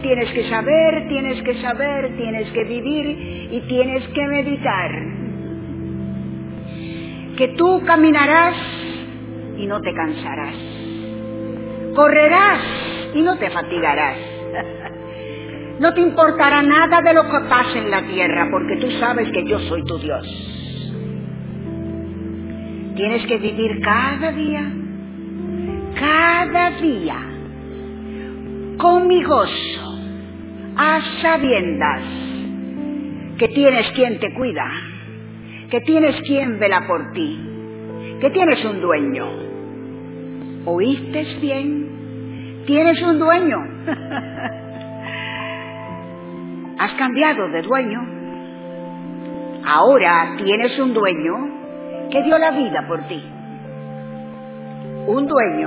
tienes que saber, tienes que saber, tienes que vivir y tienes que meditar. Que tú caminarás y no te cansarás. Correrás y no te fatigarás. No te importará nada de lo que pase en la tierra, porque tú sabes que yo soy tu Dios. Tienes que vivir cada día, con mi gozo, a sabiendas que tienes quien te cuida, que tienes quien vela por ti, que tienes un dueño. ¿Oíste bien? Tienes un dueño. Has cambiado de dueño. Ahora tienes un dueño que dio la vida por ti. Un dueño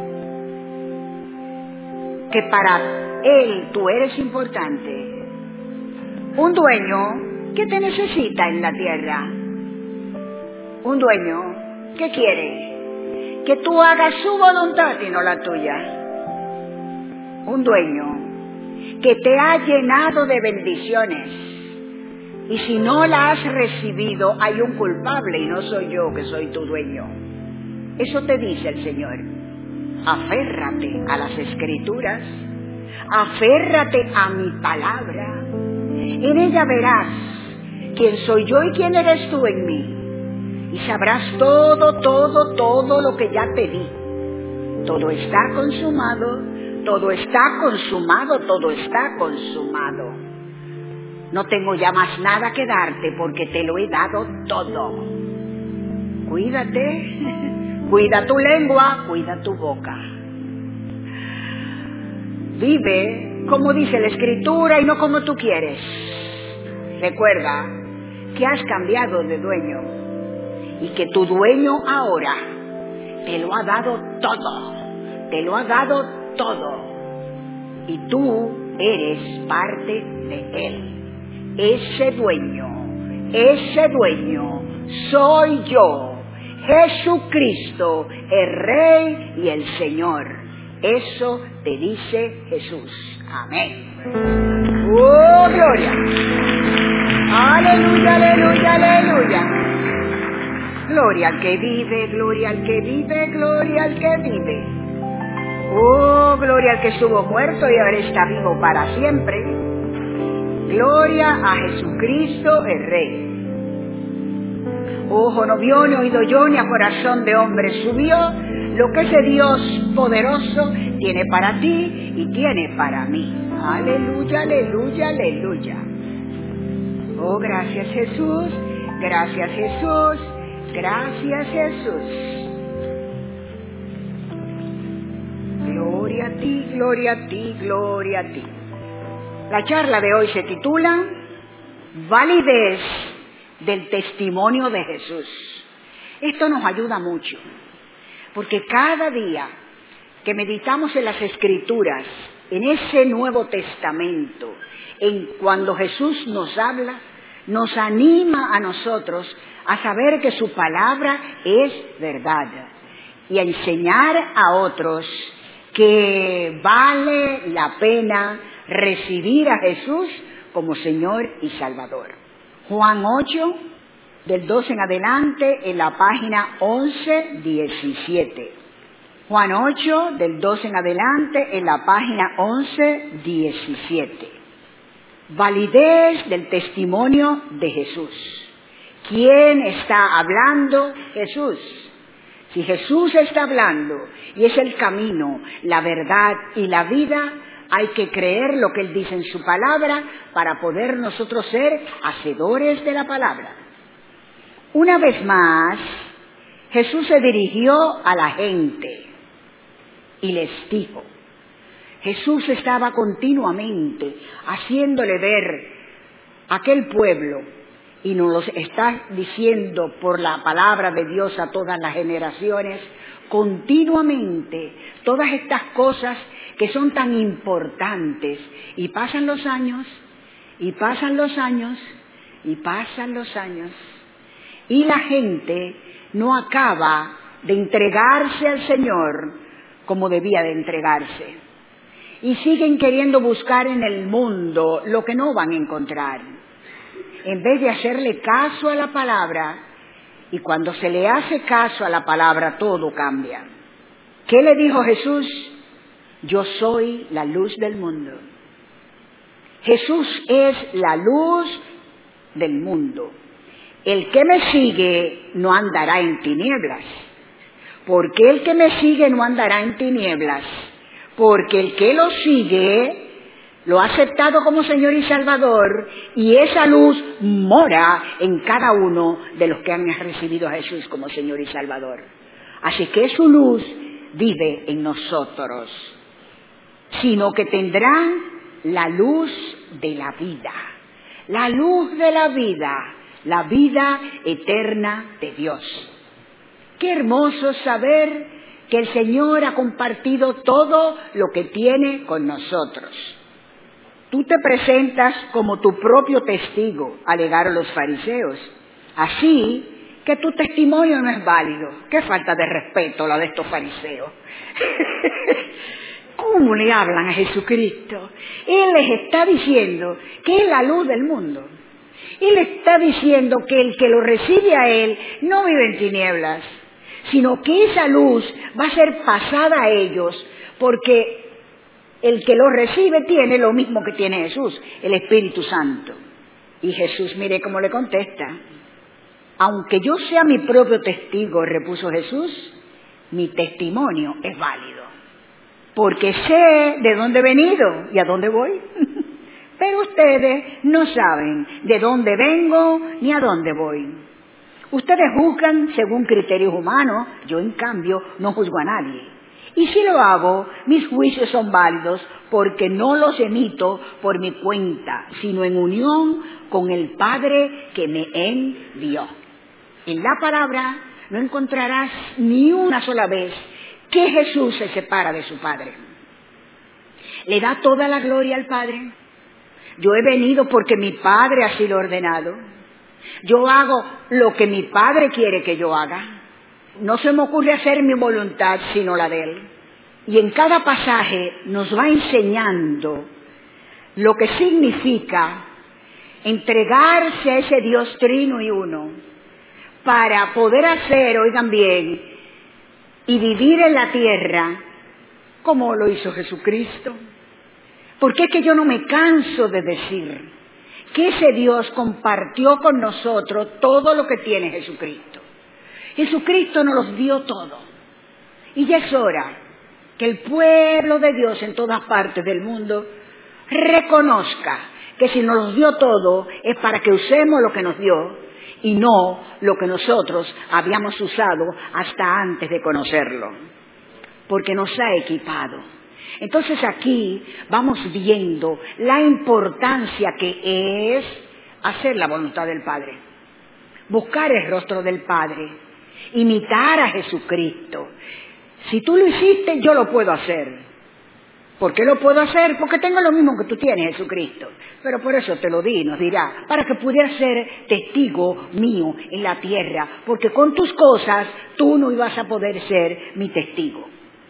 que para él tú eres importante. Un dueño que te necesita en la tierra. Un dueño que quiere que tú hagas su voluntad y no la tuya. Un dueño que te ha llenado de bendiciones. Y si no la has recibido, hay un culpable y no soy yo, que soy tu dueño. Eso te dice el Señor. Aférrate a las Escrituras, aférrate a mi palabra. En ella verás quién soy yo y quién eres tú en mí. Y sabrás todo lo que ya te di. Todo está consumado, todo está consumado, todo está consumado. No tengo ya más nada que darte porque te lo he dado todo. Cuídate, cuida tu lengua, cuida tu boca. Vive como dice la Escritura y no como tú quieres. Recuerda que has cambiado de dueño y que tu dueño ahora te lo ha dado todo, te lo ha dado todo y tú eres parte de él. Ese dueño soy yo, Jesucristo, el Rey y el Señor. Eso te dice Jesús. Amén. ¡Oh, gloria! ¡Aleluya, aleluya, aleluya! Gloria al que vive, gloria al que vive, gloria al que vive. ¡Oh, gloria al que estuvo muerto y ahora está vivo para siempre! Gloria a Jesucristo el Rey. Ojo no vio, ni oído yo, ni a corazón de hombre subió lo que ese Dios poderoso tiene para ti y tiene para mí. Aleluya, aleluya, aleluya. Oh, gracias Jesús, gracias Jesús, gracias Jesús. Gloria a ti, gloria a ti, gloria a ti. La charla de hoy se titula Validez del testimonio de Jesús. Esto nos ayuda mucho, porque cada día que meditamos en las Escrituras, en ese Nuevo Testamento, en cuando Jesús nos habla, nos anima a nosotros a saber que su palabra es verdad y a enseñar a otros que vale la pena recibir a Jesús como Señor y Salvador. Juan 8, del 2 en adelante, en la página 1117. Juan 8, del 2 en adelante, en la página 1117. Validez del testimonio de Jesús. ¿Quién está hablando? Jesús. Si Jesús está hablando y es el camino, la verdad y la vida, hay que creer lo que Él dice en su palabra para poder nosotros ser hacedores de la palabra. Una vez más, Jesús se dirigió a la gente y les dijo. Jesús estaba continuamente haciéndole ver a aquel pueblo, y nos lo está diciendo por la palabra de Dios a todas las generaciones, continuamente, todas estas cosas que son tan importantes, y pasan los años, y pasan los años, y pasan los años, y la gente no acaba de entregarse al Señor como debía de entregarse. y siguen queriendo buscar en el mundo lo que no van a encontrar, en vez de hacerle caso a la palabra. Y cuando se le hace caso a la palabra, todo cambia. ¿Qué le dijo Jesús? Yo soy la luz del mundo. Jesús es la luz del mundo. El que me sigue no andará en tinieblas. ¿Por qué el que me sigue no andará en tinieblas? Porque el que lo sigue lo ha aceptado como Señor y Salvador, y esa luz mora en cada uno de los que han recibido a Jesús como Señor y Salvador. Así que su luz vive en nosotros, sino que tendrán la luz de la vida, la luz de la vida eterna de Dios. Qué hermoso saber que el Señor ha compartido todo lo que tiene con nosotros. Tú te presentas como tu propio testigo, alegaron los fariseos. Así que tu testimonio no es válido. Qué falta de respeto la de estos fariseos. ¿Cómo le hablan a Jesucristo? Él les está diciendo que es la luz del mundo. Él está diciendo que el que lo recibe a Él no vive en tinieblas, sino que esa luz va a ser pasada a ellos, porque el que lo recibe tiene lo mismo que tiene Jesús, el Espíritu Santo. Y Jesús, mire cómo le contesta. Aunque yo sea mi propio testigo, repuso Jesús, mi testimonio es válido, porque sé de dónde he venido y a dónde voy. Pero ustedes no saben de dónde vengo ni a dónde voy. Ustedes juzgan según criterios humanos, yo en cambio no juzgo a nadie. Y si lo hago, mis juicios son válidos porque no los emito por mi cuenta, sino en unión con el Padre que me envió. En la palabra no encontrarás ni una sola vez que Jesús se separa de su Padre. Le da toda la gloria al Padre. Yo he venido porque mi Padre así lo ha ordenado. Yo hago lo que mi Padre quiere que yo haga. No se me ocurre hacer mi voluntad sino la de Él. Y en cada pasaje nos va enseñando lo que significa entregarse a ese Dios trino y uno para poder hacer, oigan bien, y vivir en la tierra como lo hizo Jesucristo. Porque es que yo no me canso de decir que ese Dios compartió con nosotros todo lo que tiene Jesucristo. Jesucristo nos los dio todo. Y ya es hora que el pueblo de Dios en todas partes del mundo reconozca que si nos los dio todo es para que usemos lo que nos dio y no lo que nosotros habíamos usado hasta antes de conocerlo. Porque nos ha equipado. Entonces aquí vamos viendo la importancia que es hacer la voluntad del Padre, buscar el rostro del Padre, imitar a Jesucristo. Si tú lo hiciste, yo lo puedo hacer. ¿Por qué lo puedo hacer? Porque tengo lo mismo que tú tienes, Jesucristo. Pero por eso te lo di, nos dirá, para que pudieras ser testigo mío en la tierra, porque con tus cosas tú no ibas a poder ser mi testigo.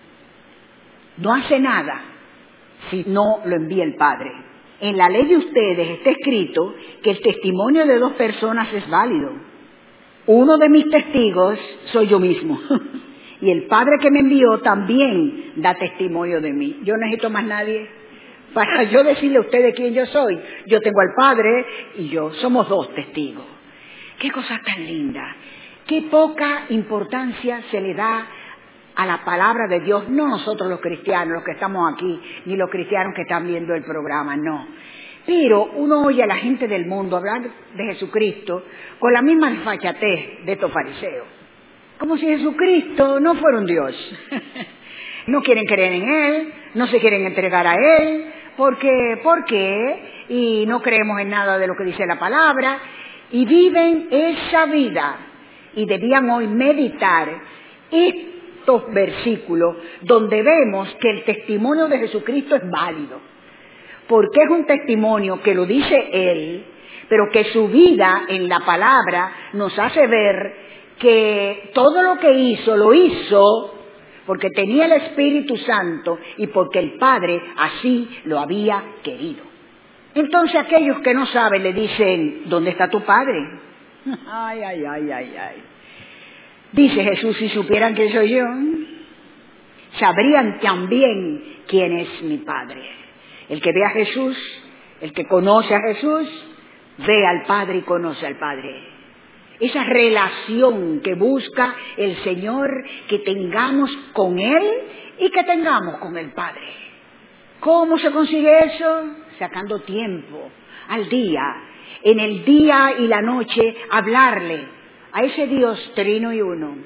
No hace nada si no lo envía el Padre. En la ley de ustedes está escrito que el testimonio de 2 personas es válido. Uno de mis testigos soy yo mismo. Y el Padre que me envió también da testimonio de mí. Yo no necesito más nadie para yo decirle a ustedes quién yo soy. Yo tengo al Padre y yo. Somos 2 testigos. Qué cosa tan linda. Qué poca importancia se le da a la palabra de Dios, no nosotros los cristianos, los que estamos aquí, ni los cristianos que están viendo el programa, no. Pero uno oye a la gente del mundo hablar de Jesucristo con la misma desfachatez de estos fariseos. Como si Jesucristo no fuera un Dios. No quieren creer en Él, no se quieren entregar a Él, ¿por qué? Y no creemos en nada de lo que dice la palabra, y viven esa vida. Y debían hoy meditar estos versículos donde vemos que el testimonio de Jesucristo es válido, porque es un testimonio que lo dice Él, pero que su vida en la palabra nos hace ver que todo lo que hizo, lo hizo porque tenía el Espíritu Santo y porque el Padre así lo había querido. Entonces aquellos que no saben le dicen, ¿dónde está tu Padre? Ay, ay, ay, ay, ay. Dice Jesús, si supieran quién soy yo, sabrían también quién es mi Padre. El que ve a Jesús, el que conoce a Jesús, ve al Padre y conoce al Padre. Esa relación que busca el Señor, que tengamos con Él y que tengamos con el Padre. ¿Cómo se consigue eso? Sacando tiempo al día, en el día y la noche, hablarle a ese Dios trino y uno,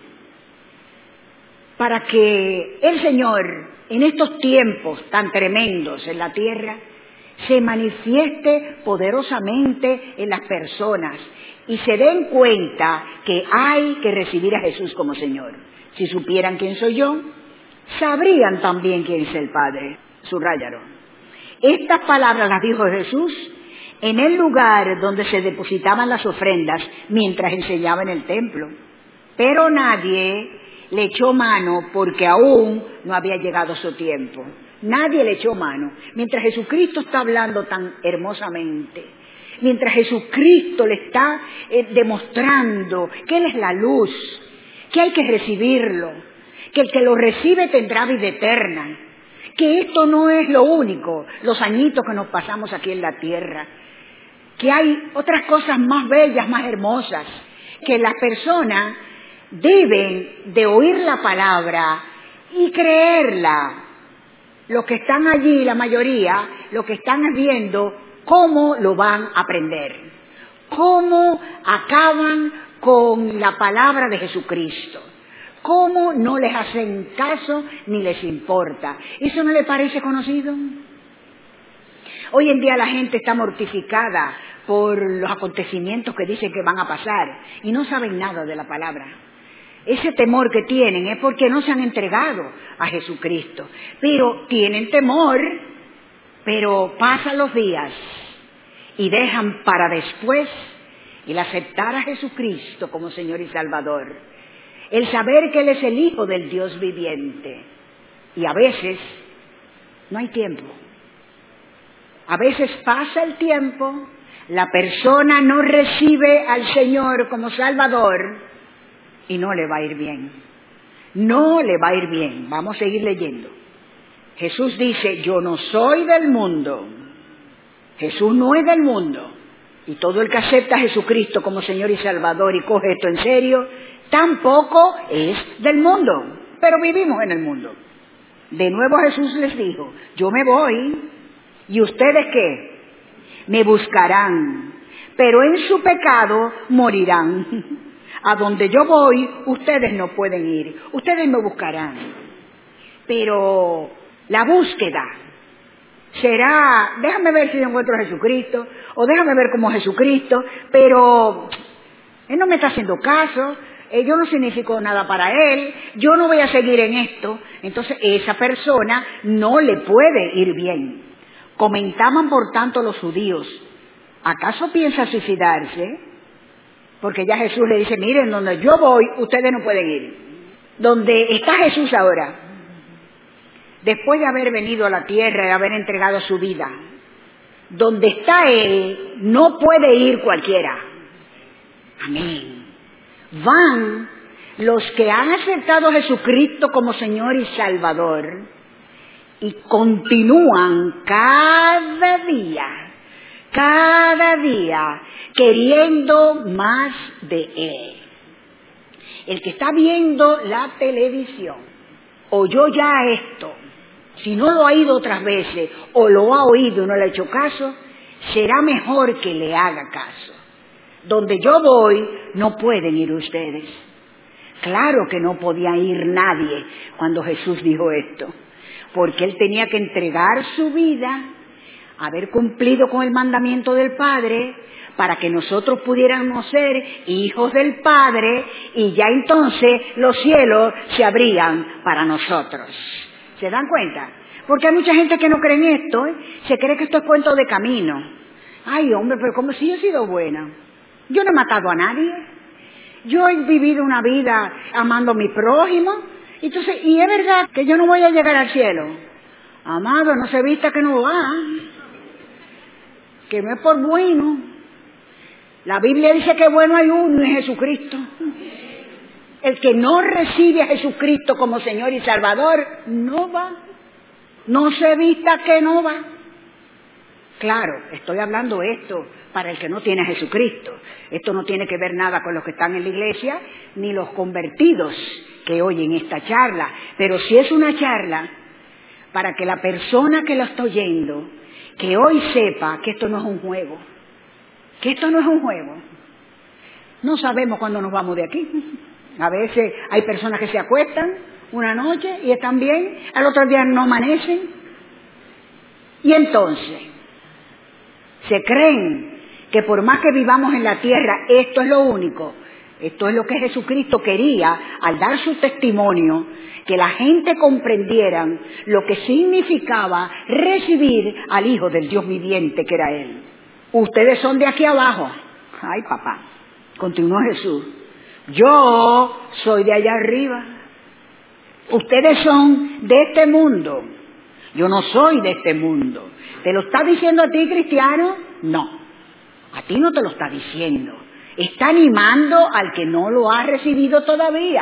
para que el Señor, en estos tiempos tan tremendos en la tierra, se manifieste poderosamente en las personas y se den cuenta que hay que recibir a Jesús como Señor. Si supieran quién soy yo, sabrían también quién es el Padre. Subráyalo. Estas palabras las dijo Jesús en el lugar donde se depositaban las ofrendas mientras enseñaba en el templo. Pero nadie le echó mano porque aún no había llegado su tiempo. Nadie le echó mano. Mientras Jesucristo está hablando tan hermosamente, mientras Jesucristo le está demostrando que Él es la luz, que hay que recibirlo, que el que lo recibe tendrá vida eterna, que esto no es lo único, los añitos que nos pasamos aquí en la tierra, que hay otras cosas más bellas, más hermosas, que las personas deben de oír la palabra y creerla. Los que están allí, la mayoría, los que están viendo cómo lo van a aprender, cómo acaban con la palabra de Jesucristo, cómo no les hacen caso ni les importa. ¿Eso no le parece conocido? Hoy en día la gente está mortificada por los acontecimientos que dicen que van a pasar y no saben nada de la palabra. Ese temor que tienen es porque no se han entregado a Jesucristo. Pero tienen temor, pero pasan los días y dejan para después el aceptar a Jesucristo como Señor y Salvador. El saber que Él es el Hijo del Dios viviente. Y a veces no hay tiempo. A veces pasa el tiempo, la persona no recibe al Señor como Salvador, y no le va a ir bien. No le va a ir bien. Vamos a seguir leyendo. Jesús dice, yo no soy del mundo. Jesús no es del mundo. Y todo el que acepta a Jesucristo como Señor y Salvador y coge esto en serio, tampoco es del mundo. Pero vivimos en el mundo. De nuevo Jesús les dijo, yo me voy. ¿Y ustedes qué? Me buscarán. Pero en su pecado morirán. A donde yo voy, ustedes no pueden ir. Ustedes me buscarán. Pero la búsqueda será, déjame ver si encuentro a Jesucristo, o déjame ver como Jesucristo, pero Él no me está haciendo caso, yo no significo nada para Él, yo no voy a seguir en esto. Entonces esa persona no le puede ir bien. Comentaban por tanto los judíos, ¿acaso piensa suicidarse? Porque ya Jesús le dice, miren, donde yo voy, ustedes no pueden ir. Donde está Jesús ahora, después de haber venido a la tierra y haber entregado su vida, donde está Él, no puede ir cualquiera. Amén. Van los que han aceptado a Jesucristo como Señor y Salvador y continúan cada día, queriendo más de Él. El que está viendo la televisión, oyó ya esto, si no lo ha oído otras veces, o lo ha oído y no le ha hecho caso, será mejor que le haga caso. Donde yo voy, no pueden ir ustedes. Claro que no podía ir nadie cuando Jesús dijo esto, porque Él tenía que entregar su vida, haber cumplido con el mandamiento del Padre, para que nosotros pudiéramos ser hijos del Padre, y ya entonces los cielos se abrían para nosotros. ¿Se dan cuenta? Porque hay mucha gente que no cree en esto, se cree que esto es cuento de camino. Ay, hombre, pero como si yo he sido buena. Yo no he matado a nadie. Yo he vivido una vida amando a mi prójimo, Entonces, ¿y es verdad que yo no voy a llegar al cielo? Amado, no se vista que no va, que no es por bueno. La Biblia dice que bueno hay uno, y es Jesucristo. El que no recibe a Jesucristo como Señor y Salvador, no va. No se vista que no va. Claro, estoy hablando esto para el que no tiene a Jesucristo. Esto no tiene que ver nada con los que están en la iglesia, ni los convertidos que oyen esta charla. Pero sí es una charla para que la persona que lo está oyendo, que hoy sepa que esto no es un juego. Que esto no es un juego. No sabemos cuándo nos vamos de aquí. A veces hay personas que se acuestan una noche y están bien, al otro día no amanecen. Y entonces, se creen que por más que vivamos en la tierra, esto es lo único. Esto es lo que Jesucristo quería al dar su testimonio, que la gente comprendiera lo que significaba recibir al Hijo del Dios viviente que era Él. Ustedes son de aquí abajo. Ay, papá, continuó Jesús. Yo soy de allá arriba. Ustedes son de este mundo. Yo no soy de este mundo. ¿Te lo está diciendo a ti, cristiano? No. A ti no te lo está diciendo. Está animando al que no lo ha recibido todavía.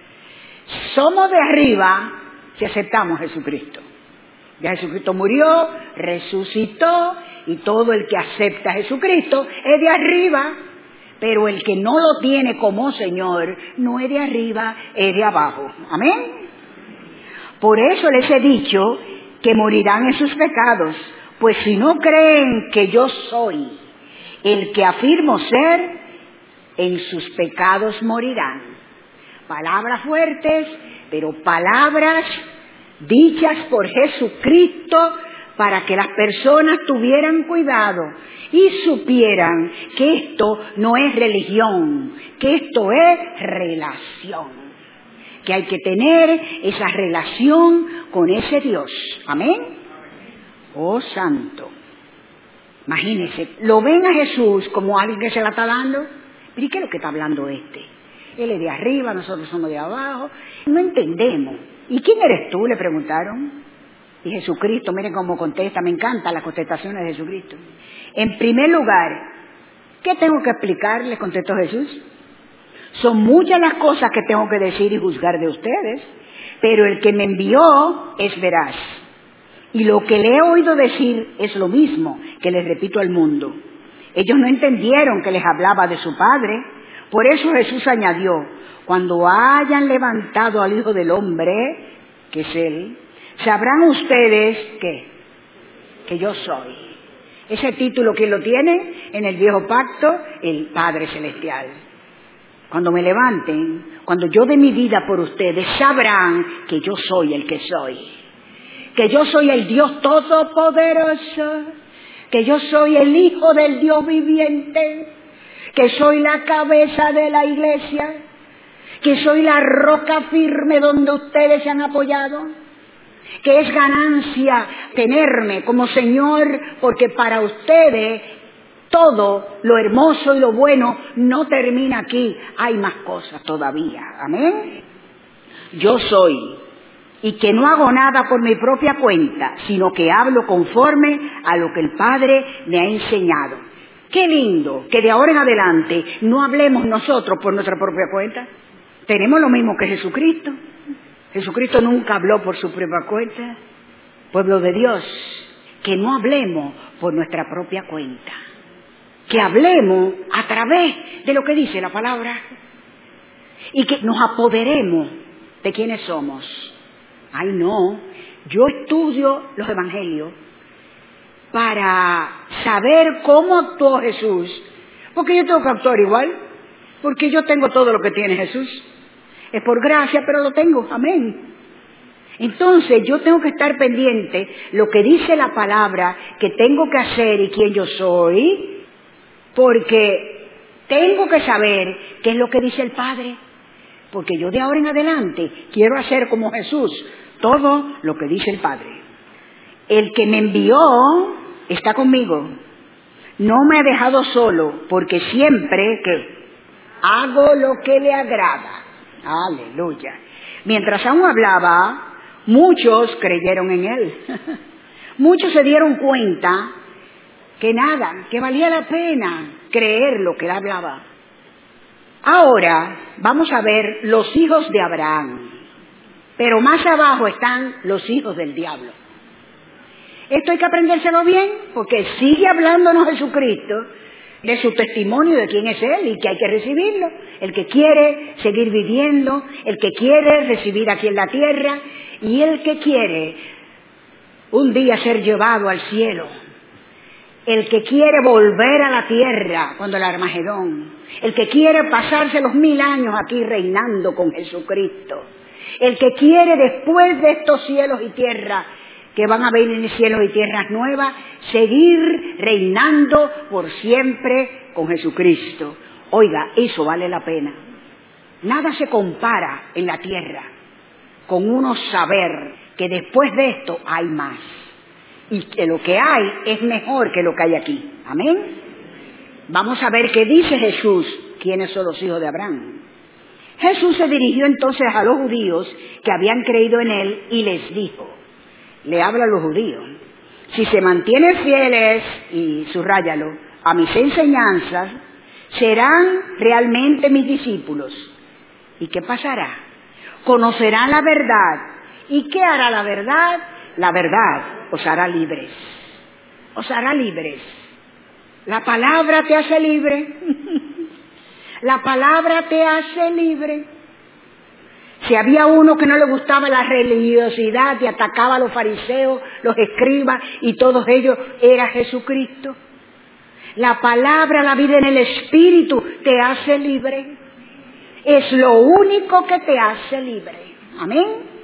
Somos de arriba si aceptamos a Jesucristo. Ya Jesucristo murió, resucitó, y todo el que acepta a Jesucristo es de arriba. Pero el que no lo tiene como Señor no es de arriba, es de abajo. Amén. Por eso les he dicho que morirán en sus pecados, pues si no creen que yo soy el que afirmo ser, en sus pecados morirán. Palabras fuertes, pero palabras dichas por Jesucristo para que las personas tuvieran cuidado y supieran que esto no es religión, que esto es relación, que hay que tener esa relación con ese Dios. Amén. Oh santo. Imagínense, lo ven a Jesús como alguien que se la está dando. ¿Pero y qué es lo que está hablando este? Él es de arriba, nosotros somos de abajo. No entendemos. ¿Y quién eres tú?, le preguntaron. Y Jesucristo, miren cómo contesta, me encantan las contestaciones de Jesucristo. En primer lugar, ¿qué tengo que explicarles?, contestó Jesús. Son muchas las cosas que tengo que decir y juzgar de ustedes, pero el que me envió es veraz. Y lo que le he oído decir es lo mismo que les repito al mundo. Ellos no entendieron que les hablaba de su Padre. Por eso Jesús añadió, cuando hayan levantado al Hijo del Hombre, que es Él, sabrán ustedes que yo soy. Ese título, ¿quién lo tiene? En el viejo pacto, el Padre Celestial. Cuando me levanten, cuando yo dé mi vida por ustedes, sabrán que yo soy el que soy. Que yo soy el Dios Todopoderoso. Que yo soy el Hijo del Dios viviente. Que soy la cabeza de la iglesia. Que soy la roca firme donde ustedes se han apoyado. Que es ganancia tenerme como Señor, porque para ustedes todo lo hermoso y lo bueno no termina aquí, hay más cosas todavía. Amén. Yo soy, y que no hago nada por mi propia cuenta, sino que hablo conforme a lo que el Padre me ha enseñado. Qué lindo que de ahora en adelante no hablemos nosotros por nuestra propia cuenta. Tenemos lo mismo que Jesucristo. Jesucristo nunca habló por su propia cuenta. Pueblo de Dios, que no hablemos por nuestra propia cuenta. Que hablemos a través de lo que dice la palabra. Y que nos apoderemos de quienes somos. Ay, no. Yo estudio los evangelios para saber cómo actuó Jesús. Porque yo tengo que actuar igual. Porque yo tengo todo lo que tiene Jesús. Es por gracia, pero lo tengo. Amén. Entonces yo tengo que estar pendiente lo que dice la palabra, que tengo que hacer y quién yo soy, porque tengo que saber qué es lo que dice el Padre. Porque yo de ahora en adelante quiero hacer como Jesús, todo lo que dice el Padre. El que me envió está conmigo. No me ha dejado solo, porque siempre que hago lo que le agrada. Aleluya. Mientras aún hablaba, muchos creyeron en él. Muchos se dieron cuenta que nada, que valía la pena creer lo que él hablaba. Ahora vamos a ver los hijos de Abraham, pero más abajo están los hijos del diablo. Esto hay que aprendérselo bien, porque sigue hablándonos Jesucristo de su testimonio, de quién es Él y que hay que recibirlo. El que quiere seguir viviendo, el que quiere recibir aquí en la tierra y el que quiere un día ser llevado al cielo. El que quiere volver a la tierra cuando el Armagedón. El que quiere pasarse los 1000 años aquí reinando con Jesucristo. El que quiere después de estos cielos y tierra, que van a venir cielos y tierras nuevas, seguir reinando por siempre con Jesucristo. Oiga, eso vale la pena. Nada se compara en la tierra con uno saber que después de esto hay más. Y que lo que hay es mejor que lo que hay aquí. Amén. Vamos a ver qué dice Jesús, quiénes son los hijos de Abraham. Jesús se dirigió entonces a los judíos que habían creído en él y les dijo, le habla a los judíos, si se mantienen fieles, y subráyalo, a mis enseñanzas, serán realmente mis discípulos. ¿Y qué pasará? Conocerán la verdad. ¿Y qué hará la verdad? La verdad os hará libres. Os hará libres. La palabra te hace libre. La palabra te hace libre. Si había uno que no le gustaba la religiosidad y atacaba a los fariseos, los escribas y todos ellos, era Jesucristo. La palabra, la vida en el Espíritu te hace libre. Es lo único que te hace libre. Amén.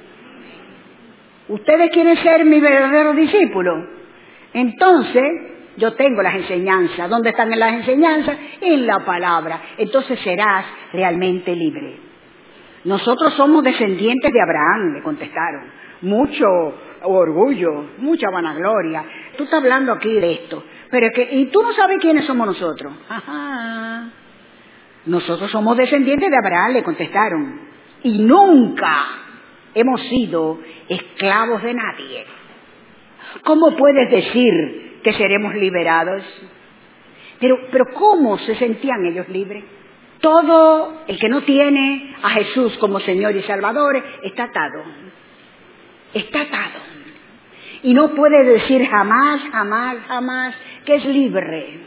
¿Ustedes quieren ser mi verdadero discípulo? Entonces, yo tengo las enseñanzas. ¿Dónde están las enseñanzas? En la palabra. Entonces serás realmente libre. Nosotros somos descendientes de Abraham, le contestaron. Mucho orgullo, mucha vanagloria. Tú estás hablando aquí de esto. Pero es que, ¿y tú no sabes quiénes somos nosotros? Ajá. Nosotros somos descendientes de Abraham, le contestaron. Y nunca hemos sido esclavos de nadie. ¿Cómo puedes decir que seremos liberados? Pero ¿cómo se sentían ellos libres? Todo el que no tiene a Jesús como Señor y Salvador está atado. Está atado. Y no puede decir jamás, jamás, jamás que es libre.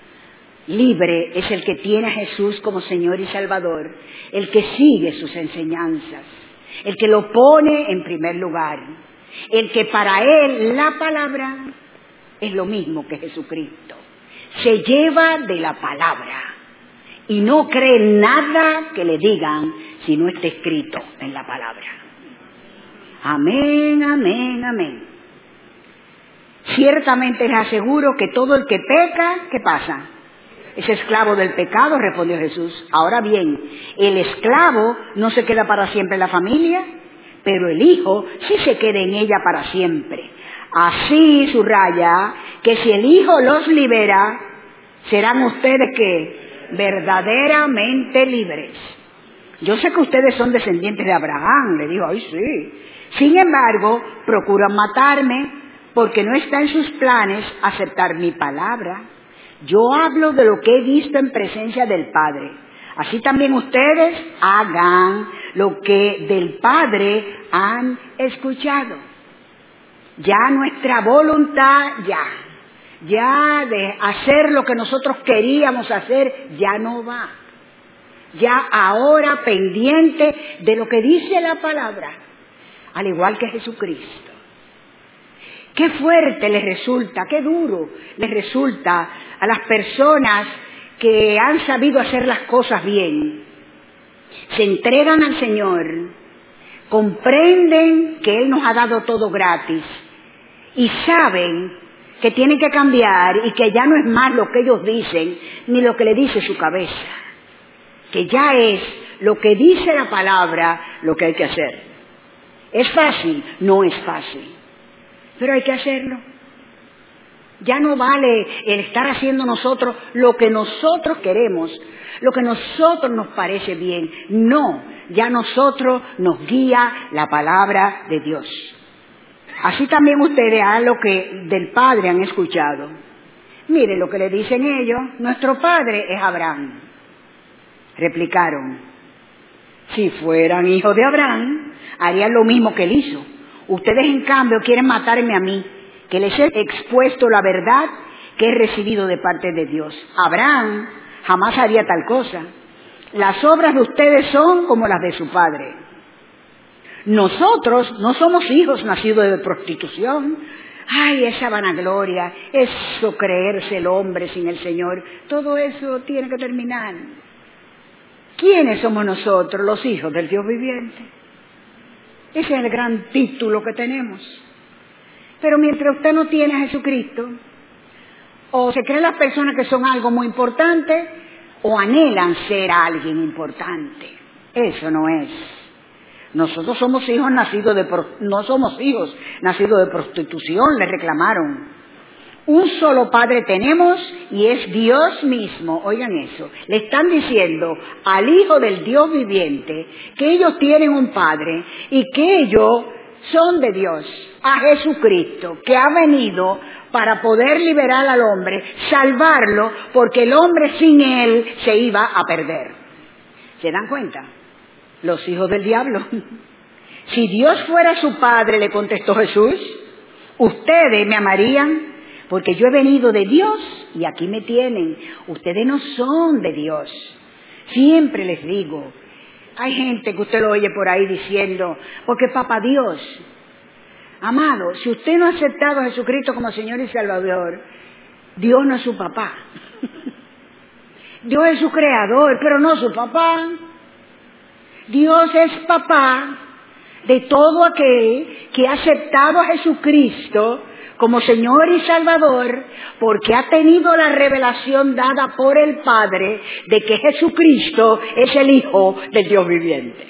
Libre es el que tiene a Jesús como Señor y Salvador, el que sigue sus enseñanzas, el que lo pone en primer lugar, el que para él la palabra es lo mismo que Jesucristo. Se lleva de la palabra y no cree nada que le digan si no está escrito en la palabra. Amén, amén, amén. Ciertamente les aseguro que todo el que peca, ¿qué pasa? Es esclavo del pecado, respondió Jesús. Ahora bien, el esclavo no se queda para siempre en la familia, pero el hijo sí se queda en ella para siempre. Así, subraya, que si el hijo los libera, serán ustedes que verdaderamente libres. Yo sé que ustedes son descendientes de Abraham, le dijo, ay sí. Sin embargo, procuran matarme porque no está en sus planes aceptar mi palabra. Yo hablo de lo que he visto en presencia del Padre. Así también ustedes hagan lo que del Padre han escuchado. Ya nuestra voluntad, ya de hacer lo que nosotros queríamos hacer, ya no va. Ya ahora pendiente de lo que dice la palabra, al igual que Jesucristo. Qué fuerte les resulta, qué duro les resulta a las personas que han sabido hacer las cosas bien. Se entregan al Señor, comprenden que Él nos ha dado todo gratis y saben que tienen que cambiar y que ya no es más lo que ellos dicen ni lo que le dice su cabeza, que ya es lo que dice la palabra lo que hay que hacer. ¿Es fácil? No es fácil, pero hay que hacerlo. Ya no vale el estar haciendo nosotros lo que nosotros queremos, lo que nosotros nos parece bien. No, ya a nosotros nos guía la palabra de Dios. Así también ustedes hagan lo que del Padre han escuchado. Miren lo que le dicen ellos: nuestro padre es Abraham. Replicaron: si fueran hijos de Abraham, harían lo mismo que él hizo. Ustedes, en cambio, quieren matarme a mí, que les he expuesto la verdad que he recibido de parte de Dios. Abraham jamás haría tal cosa. Las obras de ustedes son como las de su padre. Nosotros no somos hijos nacidos de prostitución. Ay, esa vanagloria, eso creerse el hombre sin el Señor, todo eso tiene que terminar. ¿Quiénes somos nosotros? Los hijos del Dios viviente. Ese es el gran título que tenemos. Pero mientras usted no tiene a Jesucristo, o se creen las personas que son algo muy importante, o anhelan ser alguien importante. Eso no es. Nosotros somos hijos nacidos no somos hijos nacidos de prostitución, le reclamaron. Un solo Padre tenemos y es Dios mismo. Oigan eso, le están diciendo al Hijo del Dios viviente que ellos tienen un Padre y que ellos son de Dios, a Jesucristo, que ha venido para poder liberar al hombre, salvarlo, porque el hombre sin él se iba a perder. ¿Se dan cuenta? Los hijos del diablo. Si Dios fuera su Padre, le contestó Jesús, ustedes me amarían porque yo he venido de Dios y aquí me tienen. Ustedes no son de Dios. Siempre les digo, hay gente que usted lo oye por ahí diciendo, porque papá Dios. Amado, si usted no ha aceptado a Jesucristo como Señor y Salvador, Dios no es su papá. Dios es su creador, pero no su papá. Dios es papá de todo aquel que ha aceptado a Jesucristo como Señor y Salvador, porque ha tenido la revelación dada por el Padre de que Jesucristo es el Hijo del Dios viviente.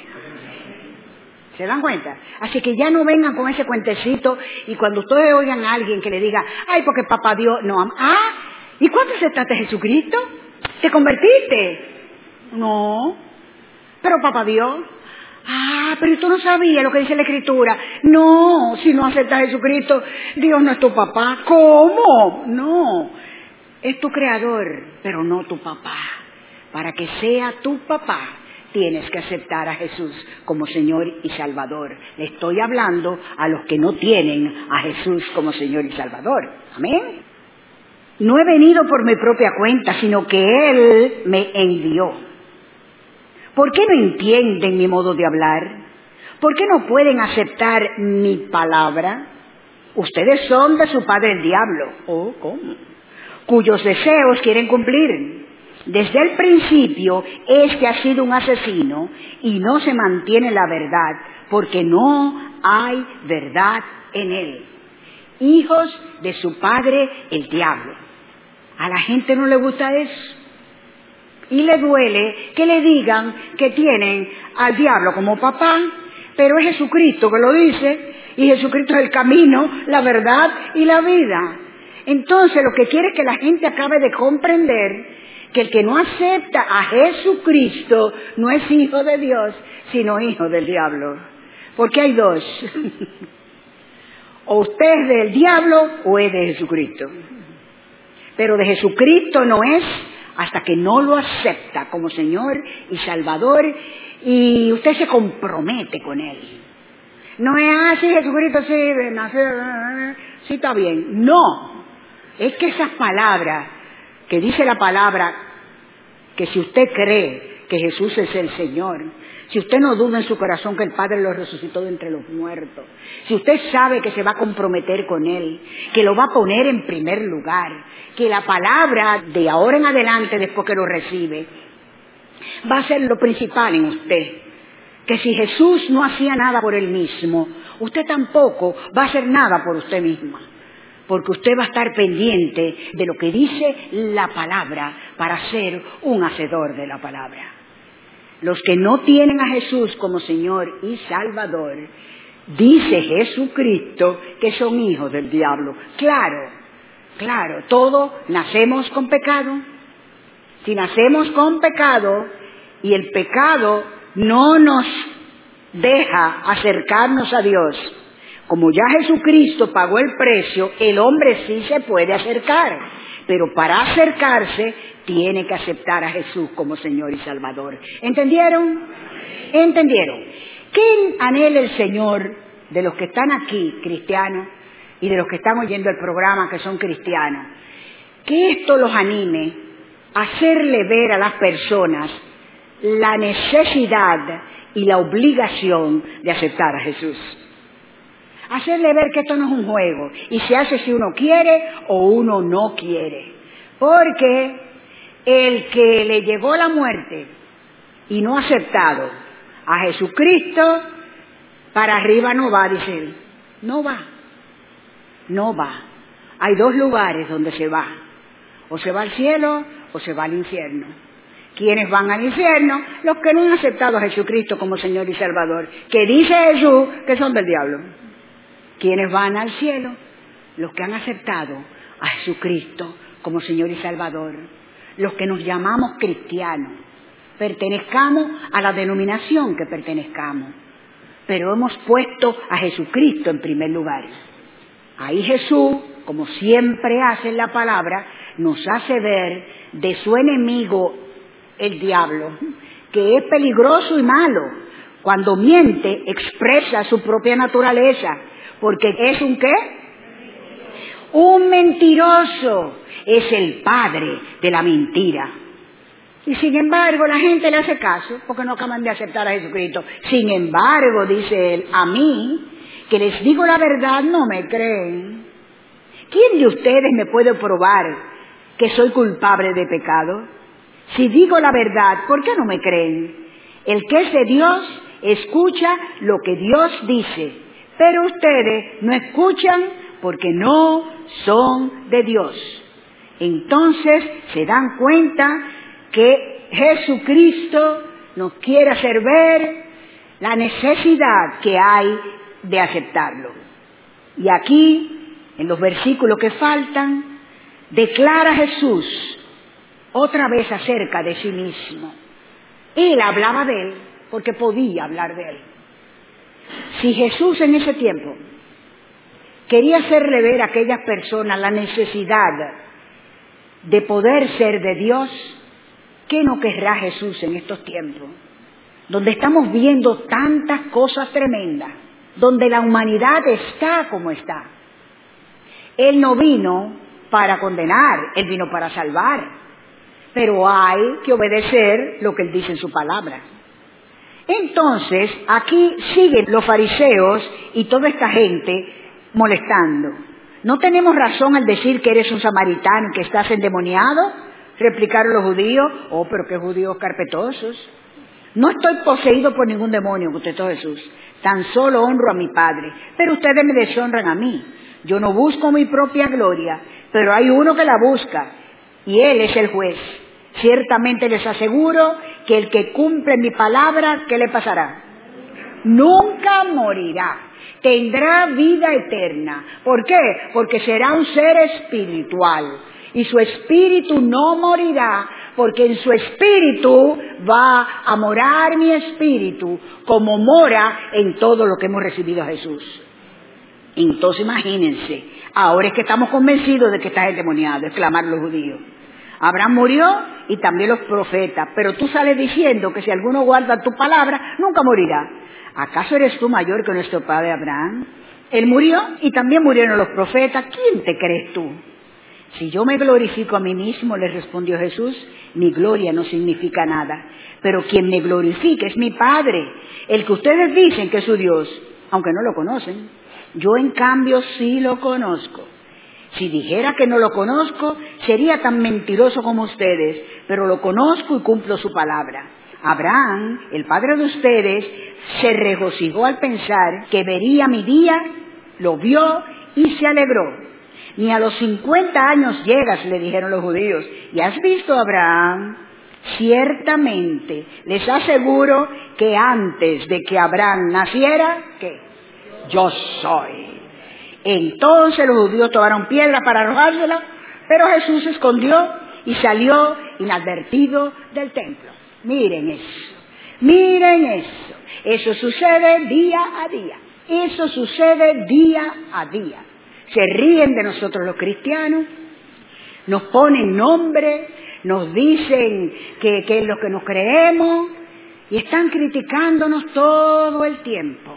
¿Se dan cuenta? Así que ya no vengan con ese cuentecito y cuando ustedes oigan a alguien que le diga, ay, porque papá Dios no ama. Ah, ¿y cuándo aceptaste a Jesucristo? ¿Te convertiste? No. Pero papá Dios. Ah, pero tú no sabías lo que dice la Escritura. No, si no aceptas a Jesucristo, Dios no es tu papá. ¿Cómo? No, es tu creador, pero no tu papá. Para que sea tu papá, tienes que aceptar a Jesús como Señor y Salvador. Le estoy hablando a los que no tienen a Jesús como Señor y Salvador. Amén. No he venido por mi propia cuenta, sino que Él me envió. ¿Por qué no entienden mi modo de hablar? ¿Por qué no pueden aceptar mi palabra? Ustedes son de su padre el diablo. ¿Oh, cómo? Cuyos deseos quieren cumplir. Desde el principio, este ha sido un asesino y no se mantiene la verdad, porque no hay verdad en él. Hijos de su padre el diablo. A la gente no le gusta eso. Y le duele que le digan que tienen al diablo como papá, pero es Jesucristo que lo dice, y Jesucristo es el camino, la verdad y la vida. Entonces lo que quiere es que la gente acabe de comprender que el que no acepta a Jesucristo no es hijo de Dios, sino hijo del diablo. Porque hay dos. O usted es del diablo o es de Jesucristo. Pero de Jesucristo no es hasta que no lo acepta como Señor y Salvador y usted se compromete con Él. No es así, Jesucristo sí, sí está bien. No, es que esas palabras que dice la palabra, que si usted cree que Jesús es el Señor, si usted no duda en su corazón que el Padre lo resucitó de entre los muertos, si usted sabe que se va a comprometer con Él, que lo va a poner en primer lugar, que la palabra de ahora en adelante, después que lo recibe, va a ser lo principal en usted, que si Jesús no hacía nada por Él mismo, usted tampoco va a hacer nada por usted misma, porque usted va a estar pendiente de lo que dice la palabra para ser un hacedor de la palabra. Los que no tienen a Jesús como Señor y Salvador, dice Jesucristo que son hijos del diablo. Claro, Claro, todos nacemos con pecado. Si nacemos con pecado y el pecado no nos deja acercarnos a Dios, como ya Jesucristo pagó el precio, el hombre sí se puede acercar, pero para acercarse tiene que aceptar a Jesús como Señor y Salvador. ¿Entendieron? ¿Entendieron? ¿Qué anhela el Señor de los que están aquí, cristianos, y de los que están oyendo el programa que son cristianos? Que esto los anime a hacerle ver a las personas la necesidad y la obligación de aceptar a Jesús. Hacerle ver que esto no es un juego y se hace si uno quiere o uno no quiere. Porque el que le llegó la muerte y no ha aceptado a Jesucristo, para arriba no va, dice él. No va. No va. Hay dos lugares donde se va. O se va al cielo o se va al infierno. ¿Quiénes van al infierno? Los que no han aceptado a Jesucristo como Señor y Salvador. Que dice Jesús que son del diablo. ¿Quiénes van al cielo? Los que han aceptado a Jesucristo como Señor y Salvador. Los que nos llamamos cristianos. Pertenezcamos a la denominación que pertenezcamos. Pero hemos puesto a Jesucristo en primer lugar. Ahí Jesús, como siempre hace en la palabra, nos hace ver de su enemigo, el diablo, que es peligroso y malo. Cuando miente, expresa su propia naturaleza. Porque es un ¿qué? Un mentiroso. Es el padre de la mentira. Y sin embargo la gente le hace caso porque no acaban de aceptar a Jesucristo. Sin embargo, dice él, a mí, que les digo la verdad, no me creen. ¿Quién de ustedes me puede probar que soy culpable de pecado? Si digo la verdad, ¿por qué no me creen? El que es de Dios escucha lo que Dios dice, pero ustedes no escuchan porque no son de Dios. Entonces se dan cuenta que Jesucristo nos quiere hacer ver la necesidad que hay de aceptarlo. Y aquí, en los versículos que faltan, declara Jesús otra vez acerca de sí mismo. Él hablaba de él porque podía hablar de él. Si Jesús en ese tiempo quería hacerle ver a aquellas personas la necesidad de poder ser de Dios, ¿qué no querrá Jesús en estos tiempos? Donde estamos viendo tantas cosas tremendas, donde la humanidad está como está. Él no vino para condenar, Él vino para salvar. Pero hay que obedecer lo que Él dice en su palabra. Entonces, aquí siguen los fariseos y toda esta gente molestando. ¿No tenemos razón al decir que eres un samaritano y que estás endemoniado? Replicaron los judíos. Oh, pero qué judíos carpetosos. No estoy poseído por ningún demonio, contestó Jesús. Tan solo honro a mi Padre, pero ustedes me deshonran a mí. Yo no busco mi propia gloria, pero hay uno que la busca, y Él es el juez. Ciertamente les aseguro que el que cumple mi palabra, ¿qué le pasará? Nunca morirá. Tendrá vida eterna. ¿Por qué? Porque será un ser espiritual. Y su espíritu no morirá, porque en su espíritu va a morar mi espíritu, como mora en todo lo que hemos recibido a Jesús. Entonces imagínense, ahora es que estamos convencidos de que estás endemoniado, exclamaron los judíos. Abraham murió y también los profetas, pero tú sales diciendo que si alguno guarda tu palabra, nunca morirá. ¿Acaso eres tú mayor que nuestro padre Abraham? Él murió y también murieron los profetas. ¿Quién te crees tú? Si yo me glorifico a mí mismo, le respondió Jesús, mi gloria no significa nada. Pero quien me glorifica es mi Padre, el que ustedes dicen que es su Dios, aunque no lo conocen. Yo en cambio sí lo conozco. Si dijera que no lo conozco, sería tan mentiroso como ustedes, pero lo conozco y cumplo su palabra. Abraham, el padre de ustedes, se regocijó al pensar que vería mi día, lo vio y se alegró. Ni a los 50 años llegas, le dijeron los judíos. ¿Y has visto a Abraham? Ciertamente, les aseguro que antes de que Abraham naciera, ¿qué? Yo soy. Entonces los judíos tomaron piedras para arrojársela, pero Jesús se escondió y salió inadvertido del templo. Miren eso, miren eso. Eso sucede día a día. Eso sucede día a día. Se ríen de nosotros los cristianos, nos ponen nombre, nos dicen que es lo que nos creemos y están criticándonos todo el tiempo.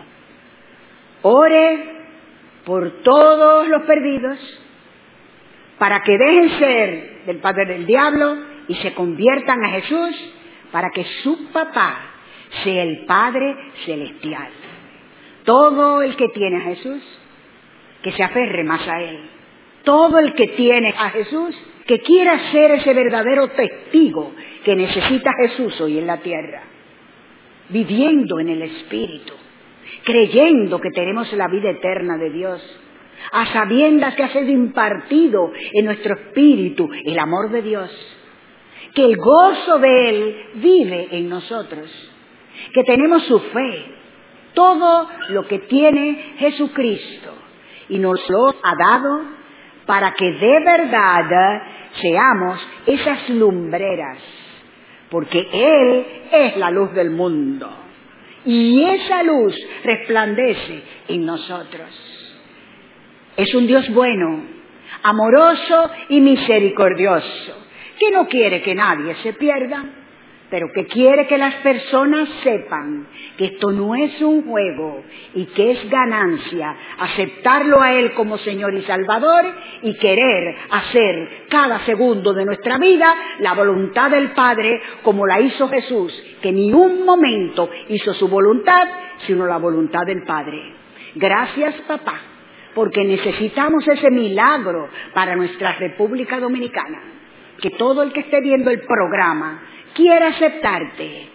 Ore por todos los perdidos para que dejen ser del padre del diablo y se conviertan a Jesús, para que su papá sea el Padre Celestial. Todo el que tiene a Jesús, que se aferre más a Él. Todo el que tiene a Jesús, que quiera ser ese verdadero testigo que necesita Jesús hoy en la tierra, viviendo en el Espíritu, creyendo que tenemos la vida eterna de Dios, a sabiendas que ha sido impartido en nuestro espíritu el amor de Dios, que el gozo de Él vive en nosotros, que tenemos su fe, todo lo que tiene Jesucristo, y nos lo ha dado para que de verdad seamos esas lumbreras, porque Él es la luz del mundo, y esa luz resplandece en nosotros. Es un Dios bueno, amoroso y misericordioso, que no quiere que nadie se pierda, pero que quiere que las personas sepan que esto no es un juego y que es ganancia aceptarlo a Él como Señor y Salvador y querer hacer cada segundo de nuestra vida la voluntad del Padre como la hizo Jesús, que ni un momento hizo su voluntad, sino la voluntad del Padre. Gracias, papá, porque necesitamos ese milagro para nuestra República Dominicana. Que todo el que esté viendo el programa quiera aceptarte,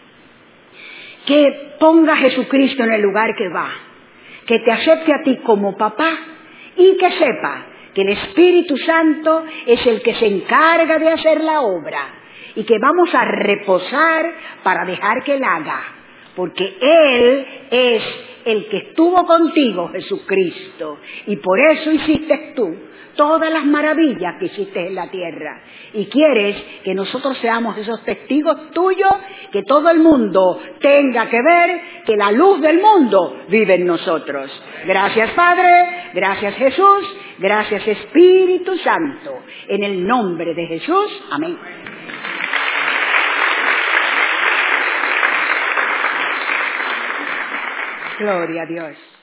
que ponga a Jesucristo en el lugar que va, que te acepte a ti como papá y que sepa que el Espíritu Santo es el que se encarga de hacer la obra y que vamos a reposar para dejar que Él haga, porque Él es el que estuvo contigo, Jesucristo, y por eso hiciste tú todas las maravillas que hiciste en la tierra. Y quieres que nosotros seamos esos testigos tuyos, que todo el mundo tenga que ver que la luz del mundo vive en nosotros. Gracias, Padre, gracias, Jesús, gracias, Espíritu Santo. En el nombre de Jesús, amén. Gloria a Dios.